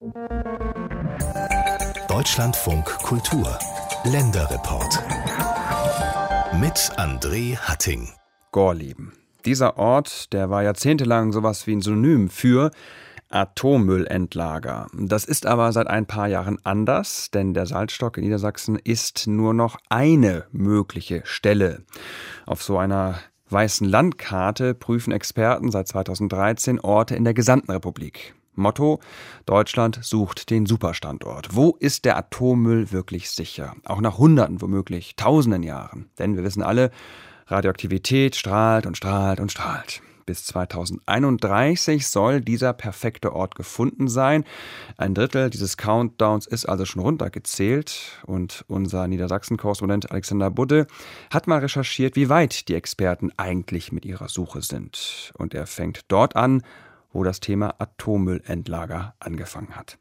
Deutschlandfunk Kultur Länderreport mit André Hatting. Gorleben. Dieser Ort, der war jahrzehntelang sowas wie ein Synonym für Atommüllendlager. Das ist aber seit ein paar Jahren anders, denn der Salzstock in Niedersachsen ist nur noch eine mögliche Stelle. Auf so einer weißen Landkarte prüfen Experten seit 2013 Orte in der gesamten Republik. Motto: Deutschland sucht den Superstandort. Wo ist der Atommüll wirklich sicher? Auch nach Hunderten, womöglich Tausenden Jahren. Denn wir wissen alle, Radioaktivität strahlt und strahlt und strahlt. Bis 2031 soll dieser perfekte Ort gefunden sein. Ein Drittel dieses Countdowns ist also schon runtergezählt. Und unser Niedersachsen-Korrespondent Alexander Budde hat mal recherchiert, wie weit die Experten eigentlich mit ihrer Suche sind. Und er fängt dort an, wo das Thema Atommüllendlager angefangen hat.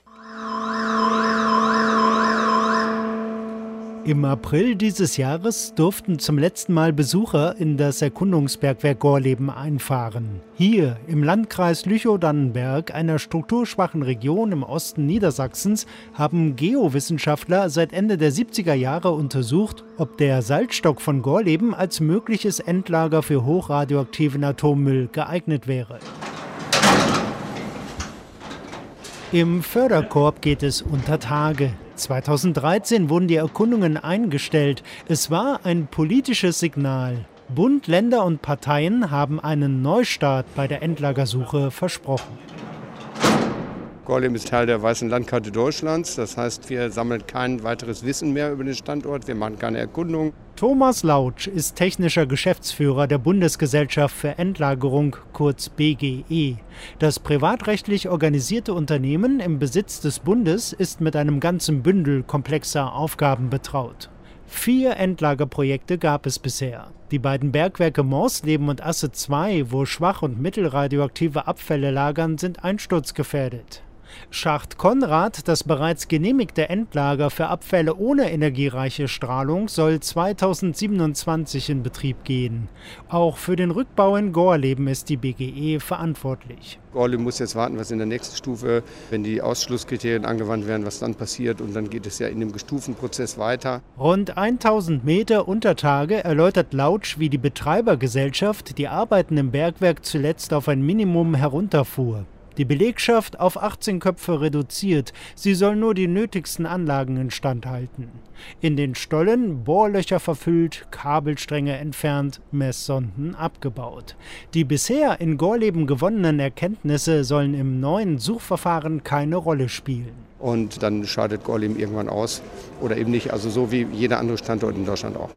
Im April dieses Jahres durften zum letzten Mal Besucher in das Erkundungsbergwerk Gorleben einfahren. Hier im Landkreis Lüchow-Dannenberg, einer strukturschwachen Region im Osten Niedersachsens, haben Geowissenschaftler seit Ende der 70er Jahre untersucht, ob der Salzstock von Gorleben als mögliches Endlager für hochradioaktiven Atommüll geeignet wäre. Im Förderkorb geht es unter Tage. 2013 wurden die Erkundungen eingestellt. Es war ein politisches Signal. Bund, Länder und Parteien haben einen Neustart bei der Endlagersuche versprochen. Gorleben ist Teil der weißen Landkarte Deutschlands. Das heißt, wir sammeln kein weiteres Wissen mehr über den Standort. Wir machen keine Erkundung. Thomas Lautsch ist technischer Geschäftsführer der Bundesgesellschaft für Endlagerung, kurz BGE. Das privatrechtlich organisierte Unternehmen im Besitz des Bundes ist mit einem ganzen Bündel komplexer Aufgaben betraut. 4 Endlagerprojekte gab es bisher. Die beiden Bergwerke Morsleben und Asse II, wo schwach- und mittelradioaktive Abfälle lagern, sind einsturzgefährdet. Schacht Konrad, das bereits genehmigte Endlager für Abfälle ohne energiereiche Strahlung, soll 2027 in Betrieb gehen. Auch für den Rückbau in Gorleben ist die BGE verantwortlich. Gorleben muss jetzt warten, was in der nächsten Stufe, wenn die Ausschlusskriterien angewandt werden, was dann passiert. Und dann geht es ja in dem Gestufenprozess weiter. Rund 1000 Meter unter Tage erläutert Lautsch, wie die Betreibergesellschaft die Arbeiten im Bergwerk zuletzt auf ein Minimum herunterfuhr. Die Belegschaft auf 18 Köpfe reduziert. Sie soll nur die nötigsten Anlagen instand halten. In den Stollen Bohrlöcher verfüllt, Kabelstränge entfernt, Messsonden abgebaut. Die bisher in Gorleben gewonnenen Erkenntnisse sollen im neuen Suchverfahren keine Rolle spielen. Und dann scheidet Gorleben irgendwann aus oder eben nicht. Also so wie jeder andere Standort in Deutschland auch.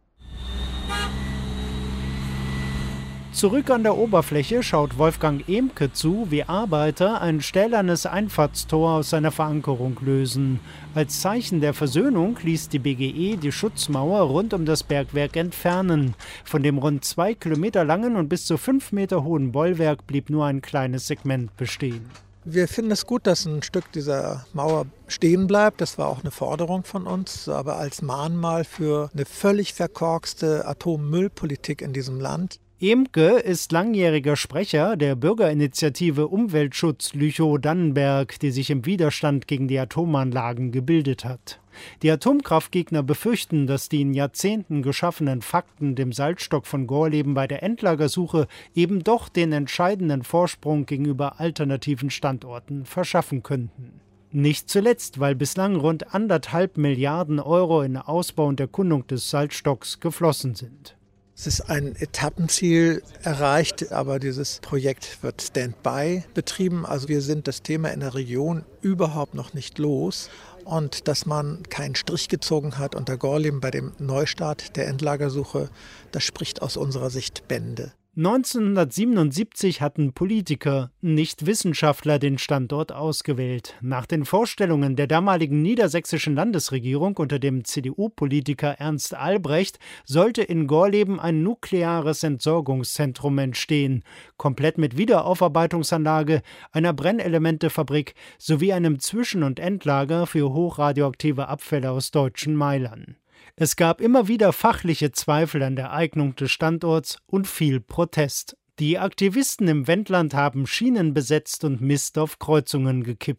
Zurück an der Oberfläche schaut Wolfgang Ehmke zu, wie Arbeiter ein stählernes Einfahrtstor aus seiner Verankerung lösen. Als Zeichen der Versöhnung ließ die BGE die Schutzmauer rund um das Bergwerk entfernen. Von dem rund 2 Kilometer langen und bis zu 5 Meter hohen Bollwerk blieb nur ein kleines Segment bestehen. Wir finden es gut, dass ein Stück dieser Mauer stehen bleibt. Das war auch eine Forderung von uns, aber als Mahnmal für eine völlig verkorkste Atommüllpolitik in diesem Land. Ehmke ist langjähriger Sprecher der Bürgerinitiative Umweltschutz Lüchow-Dannenberg, die sich im Widerstand gegen die Atomanlagen gebildet hat. Die Atomkraftgegner befürchten, dass die in Jahrzehnten geschaffenen Fakten dem Salzstock von Gorleben bei der Endlagersuche eben doch den entscheidenden Vorsprung gegenüber alternativen Standorten verschaffen könnten. Nicht zuletzt, weil bislang rund 1,5 Milliarden Euro in Ausbau und Erkundung des Salzstocks geflossen sind. Es ist ein Etappenziel erreicht, aber dieses Projekt wird Standby betrieben. Also wir sind das Thema in der Region überhaupt noch nicht los. Und dass man keinen Strich gezogen hat unter Gorleben bei dem Neustart der Endlagersuche, das spricht aus unserer Sicht Bände. 1977 hatten Politiker, nicht Wissenschaftler, den Standort ausgewählt. Nach den Vorstellungen der damaligen niedersächsischen Landesregierung unter dem CDU-Politiker Ernst Albrecht sollte in Gorleben ein nukleares Entsorgungszentrum entstehen, komplett mit Wiederaufarbeitungsanlage, einer Brennelementefabrik sowie einem Zwischen- und Endlager für hochradioaktive Abfälle aus deutschen Meilern. Es gab immer wieder fachliche Zweifel an der Eignung des Standorts und viel Protest. Die Aktivisten im Wendland haben Schienen besetzt und Mist auf Kreuzungen gekippt.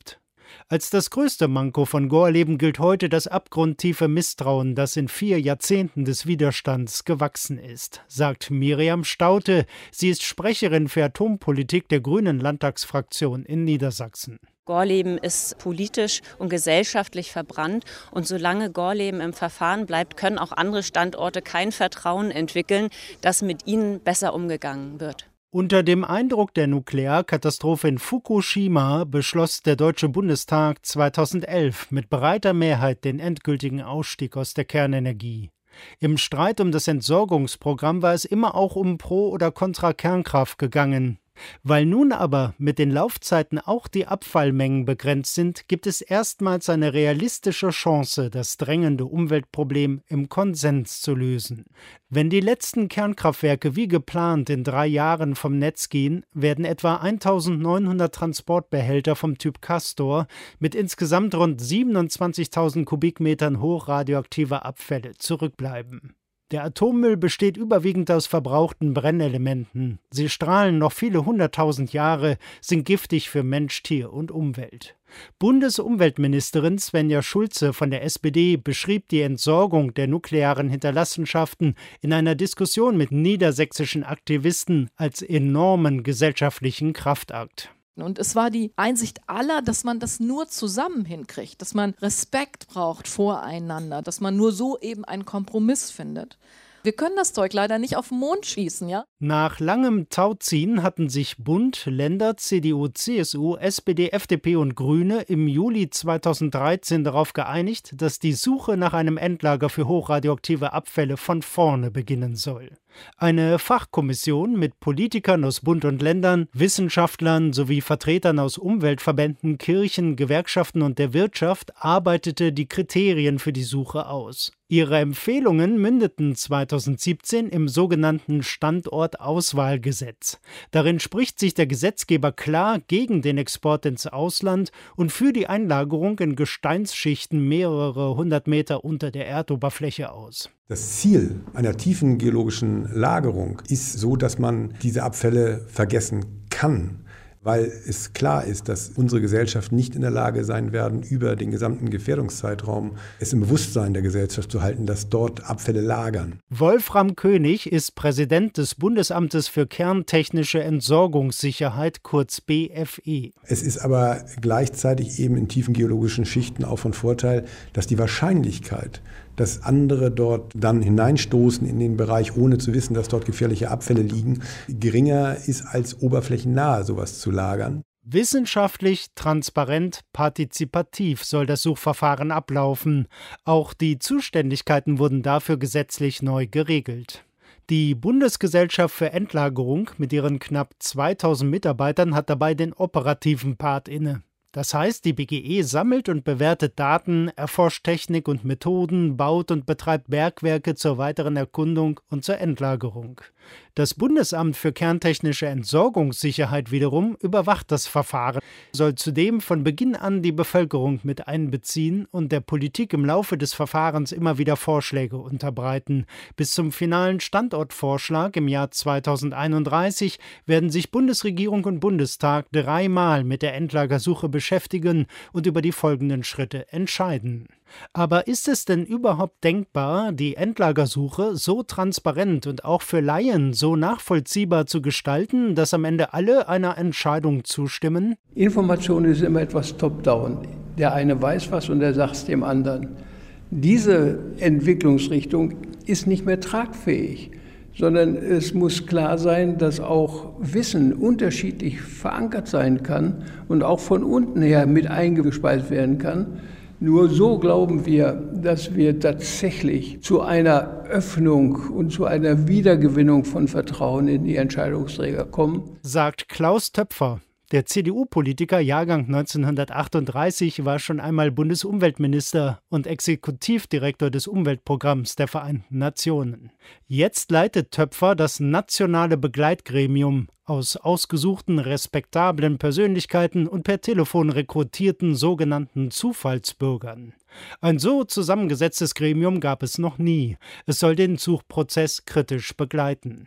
Als das größte Manko von Gorleben gilt heute das abgrundtiefe Misstrauen, das in 4 Jahrzehnten des Widerstands gewachsen ist, sagt Miriam Staute. Sie ist Sprecherin für Atompolitik der Grünen Landtagsfraktion in Niedersachsen. Gorleben ist politisch und gesellschaftlich verbrannt. Und solange Gorleben im Verfahren bleibt, können auch andere Standorte kein Vertrauen entwickeln, dass mit ihnen besser umgegangen wird. Unter dem Eindruck der Nuklearkatastrophe in Fukushima beschloss der Deutsche Bundestag 2011 mit breiter Mehrheit den endgültigen Ausstieg aus der Kernenergie. Im Streit um das Entsorgungsprogramm war es immer auch um Pro- oder Kontra-Kernkraft gegangen. Weil nun aber mit den Laufzeiten auch die Abfallmengen begrenzt sind, gibt es erstmals eine realistische Chance, das drängende Umweltproblem im Konsens zu lösen. Wenn die letzten Kernkraftwerke wie geplant in 3 Jahren vom Netz gehen, werden etwa 1900 Transportbehälter vom Typ Castor mit insgesamt rund 27.000 Kubikmetern hochradioaktiver Abfälle zurückbleiben. Der Atommüll besteht überwiegend aus verbrauchten Brennelementen. Sie strahlen noch viele 100.000 Jahre, sind giftig für Mensch, Tier und Umwelt. Bundesumweltministerin Svenja Schulze von der SPD beschrieb die Entsorgung der nuklearen Hinterlassenschaften in einer Diskussion mit niedersächsischen Aktivisten als enormen gesellschaftlichen Kraftakt. Und es war die Einsicht aller, dass man das nur zusammen hinkriegt, dass man Respekt braucht voreinander, dass man nur so eben einen Kompromiss findet. Wir können das Zeug leider nicht auf den Mond schießen, ja? Nach langem Tauziehen hatten sich Bund, Länder, CDU, CSU, SPD, FDP und Grüne im Juli 2013 darauf geeinigt, dass die Suche nach einem Endlager für hochradioaktive Abfälle von vorne beginnen soll. Eine Fachkommission mit Politikern aus Bund und Ländern, Wissenschaftlern sowie Vertretern aus Umweltverbänden, Kirchen, Gewerkschaften und der Wirtschaft arbeitete die Kriterien für die Suche aus. Ihre Empfehlungen mündeten 2017 im sogenannten Standortauswahlgesetz. Darin spricht sich der Gesetzgeber klar gegen den Export ins Ausland und für die Einlagerung in Gesteinsschichten mehrere 100 Meter unter der Erdoberfläche aus. Das Ziel einer tiefen geologischen Lagerung ist so, dass man diese Abfälle vergessen kann, weil es klar ist, dass unsere Gesellschaft nicht in der Lage sein werden, über den gesamten Gefährdungszeitraum es im Bewusstsein der Gesellschaft zu halten, dass dort Abfälle lagern. Wolfram König ist Präsident des Bundesamtes für kerntechnische Entsorgungssicherheit, kurz BFE. Es ist aber gleichzeitig eben in tiefen geologischen Schichten auch von Vorteil, dass die Wahrscheinlichkeit, dass andere dort dann hineinstoßen in den Bereich, ohne zu wissen, dass dort gefährliche Abfälle liegen, geringer ist als oberflächennahe sowas zu lagern. Wissenschaftlich, transparent, partizipativ soll das Suchverfahren ablaufen. Auch die Zuständigkeiten wurden dafür gesetzlich neu geregelt. Die Bundesgesellschaft für Endlagerung mit ihren knapp 2000 Mitarbeitern hat dabei den operativen Part inne. Das heißt, die BGE sammelt und bewertet Daten, erforscht Technik und Methoden, baut und betreibt Bergwerke zur weiteren Erkundung und zur Endlagerung. Das Bundesamt für kerntechnische Entsorgungssicherheit wiederum überwacht das Verfahren, soll zudem von Beginn an die Bevölkerung mit einbeziehen und der Politik im Laufe des Verfahrens immer wieder Vorschläge unterbreiten. Bis zum finalen Standortvorschlag im Jahr 2031 werden sich Bundesregierung und Bundestag 3-mal mit der Endlagersuche beschäftigen und über die folgenden Schritte entscheiden. Aber ist es denn überhaupt denkbar, die Endlagersuche so transparent und auch für Laien so nachvollziehbar zu gestalten, dass am Ende alle einer Entscheidung zustimmen? Information ist immer etwas top-down. Der eine weiß was und der sagt es dem anderen. Diese Entwicklungsrichtung ist nicht mehr tragfähig, sondern es muss klar sein, dass auch Wissen unterschiedlich verankert sein kann und auch von unten her mit eingespeist werden kann. Nur so glauben wir, dass wir tatsächlich zu einer Öffnung und zu einer Wiedergewinnung von Vertrauen in die Entscheidungsträger kommen, sagt Klaus Töpfer. Der CDU-Politiker Jahrgang 1938 war schon einmal Bundesumweltminister und Exekutivdirektor des Umweltprogramms der Vereinten Nationen. Jetzt leitet Töpfer das nationale Begleitgremium aus ausgesuchten, respektablen Persönlichkeiten und per Telefon rekrutierten sogenannten Zufallsbürgern. Ein so zusammengesetztes Gremium gab es noch nie. Es soll den Suchprozess kritisch begleiten.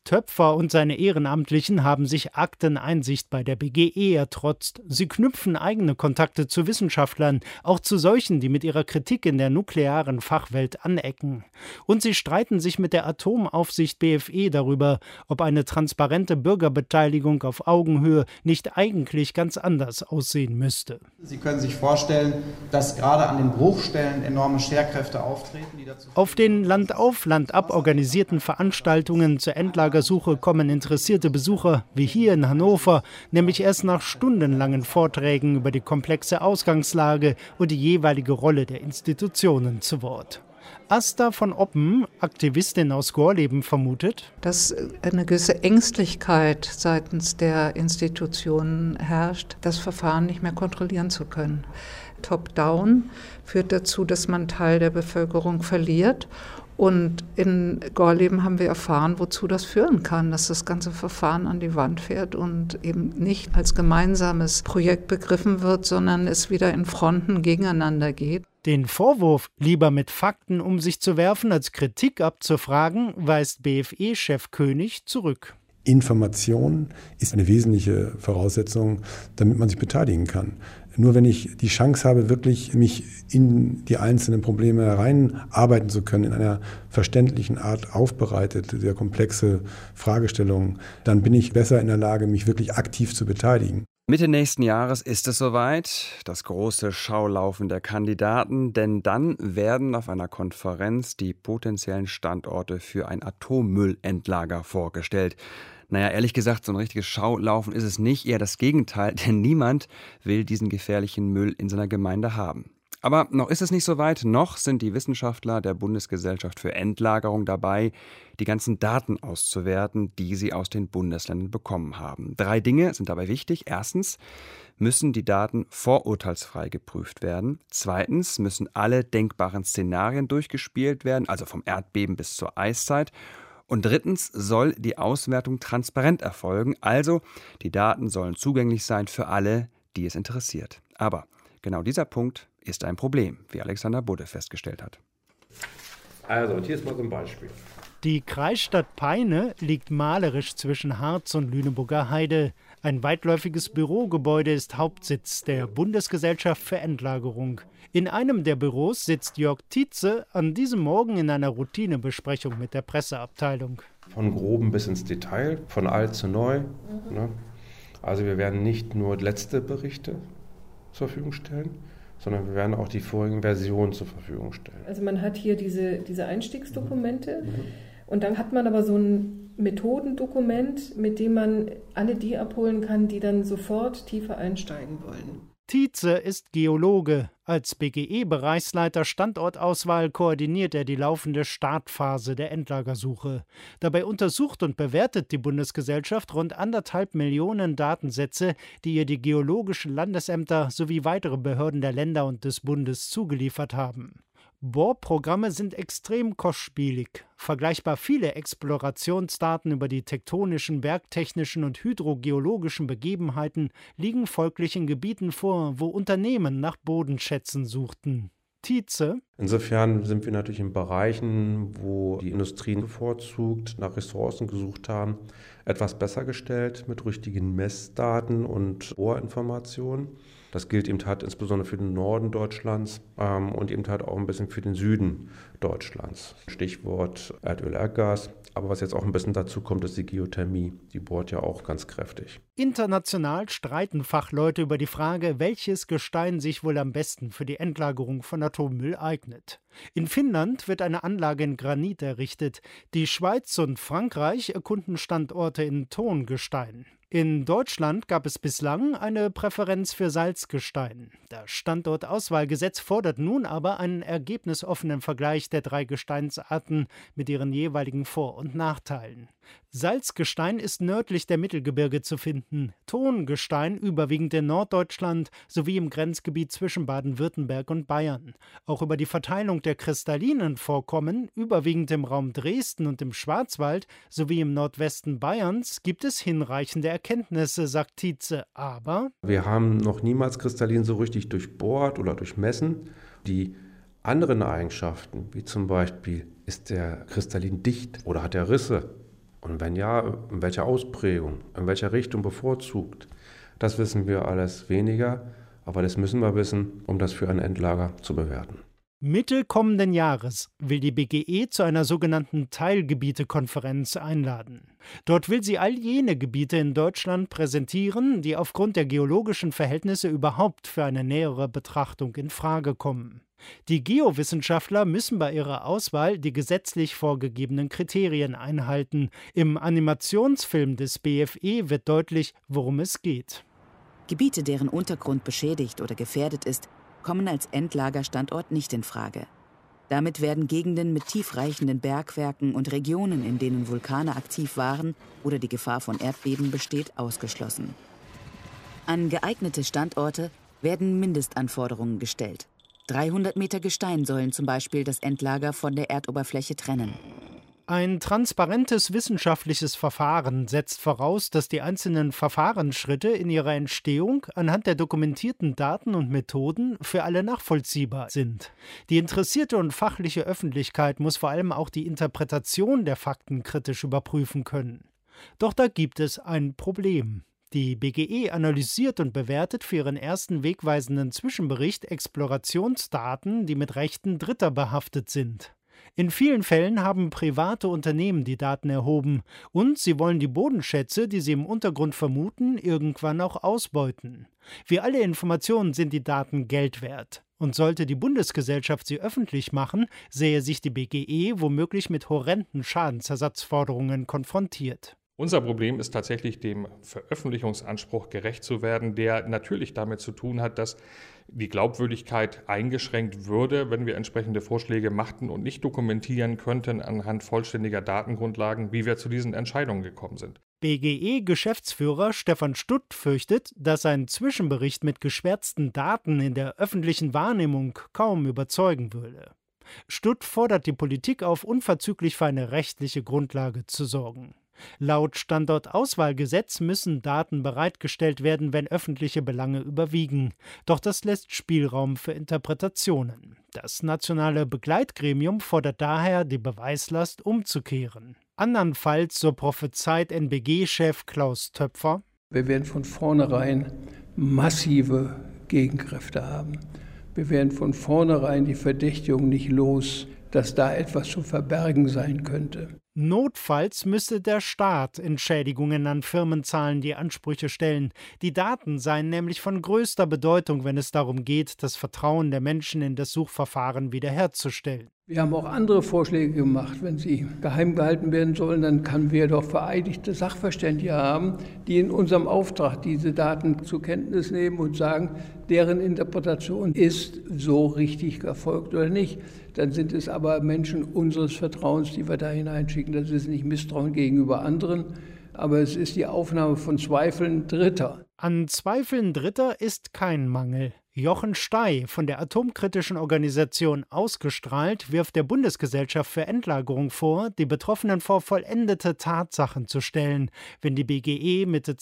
Töpfer und seine Ehrenamtlichen haben sich Akteneinsicht bei der BGE ertrotzt. Sie knüpfen eigene Kontakte zu Wissenschaftlern, auch zu solchen, die mit ihrer Kritik in der nuklearen Fachwelt anecken. Und sie streiten sich mit der Atomaufsicht BfE darüber, ob eine transparente Bürgerbeteiligung auf Augenhöhe nicht eigentlich ganz anders aussehen müsste. Sie können sich vorstellen, dass gerade an den Bruchstellen enorme Scherkräfte auftreten, die dazu... Auf den Land-auf, Land-ab organisierten Veranstaltungen zur Endlagersuche kommen interessierte Besucher, wie hier in Hannover, nämlich erst nach stundenlangen Vorträgen über die komplexe Ausgangslage und die jeweilige Rolle der Institutionen zu Wort. Asta von Oppen, Aktivistin aus Gorleben, vermutet, dass eine gewisse Ängstlichkeit seitens der Institutionen herrscht, das Verfahren nicht mehr kontrollieren zu können. Top-down führt dazu, dass man Teil der Bevölkerung verliert. Und in Gorleben haben wir erfahren, wozu das führen kann, dass das ganze Verfahren an die Wand fährt und eben nicht als gemeinsames Projekt begriffen wird, sondern es wieder in Fronten gegeneinander geht. Den Vorwurf, lieber mit Fakten um sich zu werfen, als Kritik abzufragen, weist BfE-Chef König zurück. Information ist eine wesentliche Voraussetzung, damit man sich beteiligen kann. Nur wenn ich die Chance habe, wirklich mich in die einzelnen Probleme hereinarbeiten zu können, in einer verständlichen Art aufbereitet, sehr komplexe Fragestellungen, dann bin ich besser in der Lage, mich wirklich aktiv zu beteiligen. Mitte nächsten Jahres ist es soweit, das große Schaulaufen der Kandidaten, denn dann werden auf einer Konferenz die potenziellen Standorte für ein Atommüllendlager vorgestellt. Naja, ehrlich gesagt, so ein richtiges Schaulaufen ist es nicht, eher das Gegenteil, denn niemand will diesen gefährlichen Müll in seiner Gemeinde haben. Aber noch ist es nicht so weit, noch sind die Wissenschaftler der Bundesgesellschaft für Endlagerung dabei, die ganzen Daten auszuwerten, die sie aus den Bundesländern bekommen haben. 3 Dinge sind dabei wichtig. Erstens müssen die Daten vorurteilsfrei geprüft werden. Zweitens müssen alle denkbaren Szenarien durchgespielt werden, also vom Erdbeben bis zur Eiszeit. Und drittens soll die Auswertung transparent erfolgen, also die Daten sollen zugänglich sein für alle, die es interessiert. Aber genau dieser Punkt ist ein Problem, wie Alexander Budde festgestellt hat. Also, und hier ist mal so ein Beispiel. Die Kreisstadt Peine liegt malerisch zwischen Harz und Lüneburger Heide. Ein weitläufiges Bürogebäude ist Hauptsitz der Bundesgesellschaft für Endlagerung. In einem der Büros sitzt Jörg Tietze an diesem Morgen in einer Routinebesprechung mit der Presseabteilung. Von groben bis ins Detail, von alt zu neu. Ne? Also wir werden nicht nur letzte Berichte zur Verfügung stellen, sondern wir werden auch die vorigen Versionen zur Verfügung stellen. Also man hat hier diese Einstiegsdokumente und dann hat man aber so ein Methodendokument, mit dem man alle die abholen kann, die dann sofort tiefer einsteigen wollen. Tietze ist Geologe. Als BGE-Bereichsleiter Standortauswahl koordiniert er die laufende Startphase der Endlagersuche. Dabei untersucht und bewertet die Bundesgesellschaft rund 1,5 Millionen Datensätze, die ihr die geologischen Landesämter sowie weitere Behörden der Länder und des Bundes zugeliefert haben. Bohrprogramme sind extrem kostspielig. Vergleichbar viele Explorationsdaten über die tektonischen, bergtechnischen und hydrogeologischen Begebenheiten liegen folglich in Gebieten vor, wo Unternehmen nach Bodenschätzen suchten. Tietze: Insofern sind wir natürlich in Bereichen, wo die Industrien bevorzugt nach Ressourcen gesucht haben, etwas besser gestellt mit richtigen Messdaten und Bohrinformationen. Das gilt eben halt insbesondere für den Norden Deutschlands und eben halt auch ein bisschen für den Süden Deutschlands. Stichwort Erdöl, Erdgas. Aber was jetzt auch ein bisschen dazu kommt, ist die Geothermie. Die bohrt ja auch ganz kräftig. International streiten Fachleute über die Frage, welches Gestein sich wohl am besten für die Endlagerung von Atommüll eignet. In Finnland wird eine Anlage in Granit errichtet. Die Schweiz und Frankreich erkunden Standorte in Tongestein. In Deutschland gab es bislang eine Präferenz für Salzgestein. Das Standortauswahlgesetz fordert nun aber einen ergebnisoffenen Vergleich der 3 Gesteinsarten mit ihren jeweiligen Vor- und Nachteilen. Salzgestein ist nördlich der Mittelgebirge zu finden, Tongestein überwiegend in Norddeutschland sowie im Grenzgebiet zwischen Baden-Württemberg und Bayern. Auch über die Verteilung der kristallinen Vorkommen, überwiegend im Raum Dresden und im Schwarzwald sowie im Nordwesten Bayerns, gibt es hinreichende Erkenntnisse, sagt Tietze. Aber wir haben noch niemals Kristallin so richtig durchbohrt oder durchmessen. Die anderen Eigenschaften, wie zum Beispiel, ist der Kristallin dicht oder hat er Risse? Und wenn ja, in welcher Ausprägung, in welcher Richtung bevorzugt, das wissen wir alles weniger, aber das müssen wir wissen, um das für ein Endlager zu bewerten. Mitte kommenden Jahres will die BGE zu einer sogenannten Teilgebietekonferenz einladen. Dort will sie all jene Gebiete in Deutschland präsentieren, die aufgrund der geologischen Verhältnisse überhaupt für eine nähere Betrachtung in Frage kommen. Die Geowissenschaftler müssen bei ihrer Auswahl die gesetzlich vorgegebenen Kriterien einhalten. Im Animationsfilm des BFE wird deutlich, worum es geht. Gebiete, deren Untergrund beschädigt oder gefährdet ist, kommen als Endlagerstandort nicht in Frage. Damit werden Gegenden mit tiefreichenden Bergwerken und Regionen, in denen Vulkane aktiv waren oder die Gefahr von Erdbeben besteht, ausgeschlossen. An geeignete Standorte werden Mindestanforderungen gestellt. 300 Meter Gestein sollen zum Beispiel das Endlager von der Erdoberfläche trennen. Ein transparentes wissenschaftliches Verfahren setzt voraus, dass die einzelnen Verfahrensschritte in ihrer Entstehung anhand der dokumentierten Daten und Methoden für alle nachvollziehbar sind. Die interessierte und fachliche Öffentlichkeit muss vor allem auch die Interpretation der Fakten kritisch überprüfen können. Doch da gibt es ein Problem. Die BGE analysiert und bewertet für ihren ersten wegweisenden Zwischenbericht Explorationsdaten, die mit Rechten Dritter behaftet sind. In vielen Fällen haben private Unternehmen die Daten erhoben und sie wollen die Bodenschätze, die sie im Untergrund vermuten, irgendwann auch ausbeuten. Wie alle Informationen sind die Daten Geld wert. Und sollte die Bundesgesellschaft sie öffentlich machen, sähe sich die BGE womöglich mit horrenden Schadensersatzforderungen konfrontiert. Unser Problem ist tatsächlich, dem Veröffentlichungsanspruch gerecht zu werden, der natürlich damit zu tun hat, dass die Glaubwürdigkeit eingeschränkt würde, wenn wir entsprechende Vorschläge machten und nicht dokumentieren könnten anhand vollständiger Datengrundlagen, wie wir zu diesen Entscheidungen gekommen sind. BGE-Geschäftsführer Stefan Stutt fürchtet, dass ein Zwischenbericht mit geschwärzten Daten in der öffentlichen Wahrnehmung kaum überzeugen würde. Stutt fordert die Politik auf, unverzüglich für eine rechtliche Grundlage zu sorgen. Laut Standortauswahlgesetz müssen Daten bereitgestellt werden, wenn öffentliche Belange überwiegen. Doch das lässt Spielraum für Interpretationen. Das nationale Begleitgremium fordert daher, die Beweislast umzukehren. Andernfalls, so prophezeit NBG-Chef Klaus Töpfer: Wir werden von vornherein massive Gegenkräfte haben. Wir werden von vornherein die Verdächtigung nicht los, dass da etwas zu verbergen sein könnte. Notfalls müsste der Staat Entschädigungen an Firmen zahlen, die Ansprüche stellen. Die Daten seien nämlich von größter Bedeutung, wenn es darum geht, das Vertrauen der Menschen in das Suchverfahren wiederherzustellen. Wir haben auch andere Vorschläge gemacht. Wenn sie geheim gehalten werden sollen, dann können wir doch vereidigte Sachverständige haben, die in unserem Auftrag diese Daten zur Kenntnis nehmen und sagen, deren Interpretation ist so richtig erfolgt oder nicht. Dann sind es aber Menschen unseres Vertrauens, die wir da hineinschicken. Das ist nicht Misstrauen gegenüber anderen, aber es ist die Aufnahme von Zweifeln Dritter. An Zweifeln Dritter ist kein Mangel. Jochen Stey von der atomkritischen Organisation Ausgestrahlt wirft der Bundesgesellschaft für Endlagerung vor, die Betroffenen vor vollendete Tatsachen zu stellen, wenn die BGE Mitte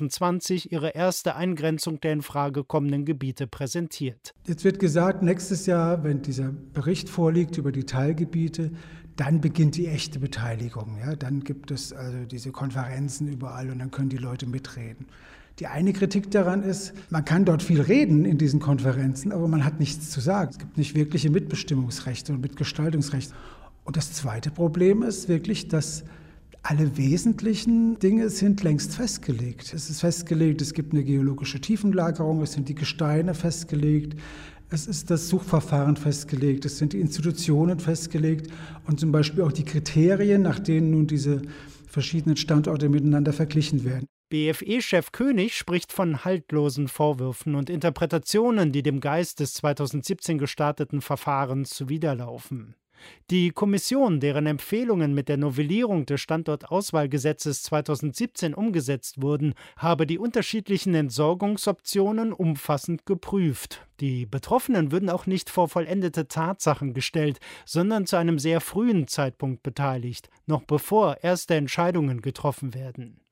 2020 ihre erste Eingrenzung der in Frage kommenden Gebiete präsentiert. Jetzt wird gesagt, nächstes Jahr, wenn dieser Bericht vorliegt über die Teilgebiete, dann beginnt die echte Beteiligung. Ja? Dann gibt es also diese Konferenzen überall und dann können die Leute mitreden. Die eine Kritik daran ist, man kann dort viel reden in diesen Konferenzen, aber man hat nichts zu sagen. Es gibt nicht wirkliche Mitbestimmungsrechte und Mitgestaltungsrechte. Und das zweite Problem ist wirklich, dass alle wesentlichen Dinge sind längst festgelegt. Es ist festgelegt, es gibt eine geologische Tiefenlagerung, es sind die Gesteine festgelegt, es ist das Suchverfahren festgelegt, es sind die Institutionen festgelegt und zum Beispiel auch die Kriterien, nach denen nun diese verschiedenen Standorte miteinander verglichen werden. BFE-Chef König spricht von haltlosen Vorwürfen und Interpretationen, die dem Geist des 2017 gestarteten Verfahrens zuwiderlaufen. Die Kommission, deren Empfehlungen mit der Novellierung des Standortauswahlgesetzes 2017 umgesetzt wurden, habe die unterschiedlichen Entsorgungsoptionen umfassend geprüft. Die Betroffenen würden auch nicht vor vollendete Tatsachen gestellt, sondern zu einem sehr frühen Zeitpunkt beteiligt, noch bevor erste Entscheidungen getroffen werden.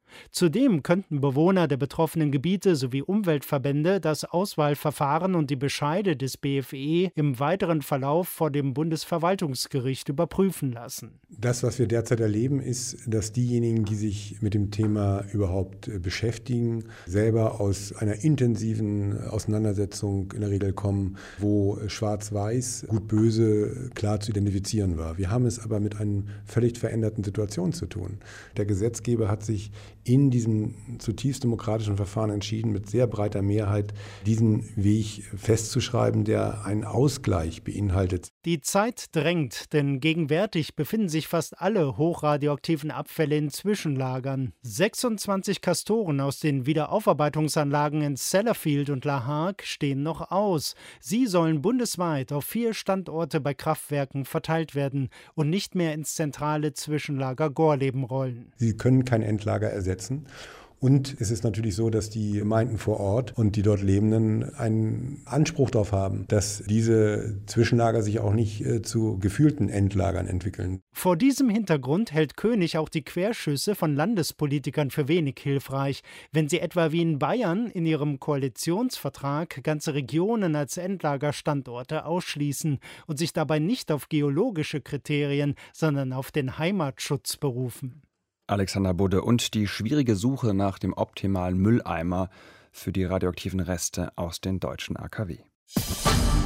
Zudem könnten Bewohner der betroffenen Gebiete sowie Umweltverbände das Auswahlverfahren und die Bescheide des BFE im weiteren Verlauf vor dem Bundesverwaltungsgericht überprüfen lassen. Das, was wir derzeit erleben, ist, dass diejenigen, die sich mit dem Thema überhaupt beschäftigen, selber aus einer intensiven Auseinandersetzung in der Regel kommen, wo schwarz-weiß, gut-böse klar zu identifizieren war. Wir haben es aber mit einer völlig veränderten Situation zu tun. Der Gesetzgeber hat sich in diesem zutiefst demokratischen Verfahren entschieden, mit sehr breiter Mehrheit diesen Weg festzuschreiben, der einen Ausgleich beinhaltet. Die Zeit drängt, denn gegenwärtig befinden sich fast alle hochradioaktiven Abfälle in Zwischenlagern. 26 Castoren aus den Wiederaufarbeitungsanlagen in Sellafield und La Hague stehen noch aus. Sie sollen bundesweit auf 4 Standorte bei Kraftwerken verteilt werden und nicht mehr ins zentrale Zwischenlager Gorleben rollen. Sie können kein Endlager ersetzen. Und es ist natürlich so, dass die Gemeinden vor Ort und die dort Lebenden einen Anspruch darauf haben, dass diese Zwischenlager sich auch nicht zu gefühlten Endlagern entwickeln. Vor diesem Hintergrund hält König auch die Querschüsse von Landespolitikern für wenig hilfreich, wenn sie etwa wie in Bayern in ihrem Koalitionsvertrag ganze Regionen als Endlagerstandorte ausschließen und sich dabei nicht auf geologische Kriterien, sondern auf den Heimatschutz berufen. Alexander Budde und die schwierige Suche nach dem optimalen Mülleimer für die radioaktiven Reste aus den deutschen AKW.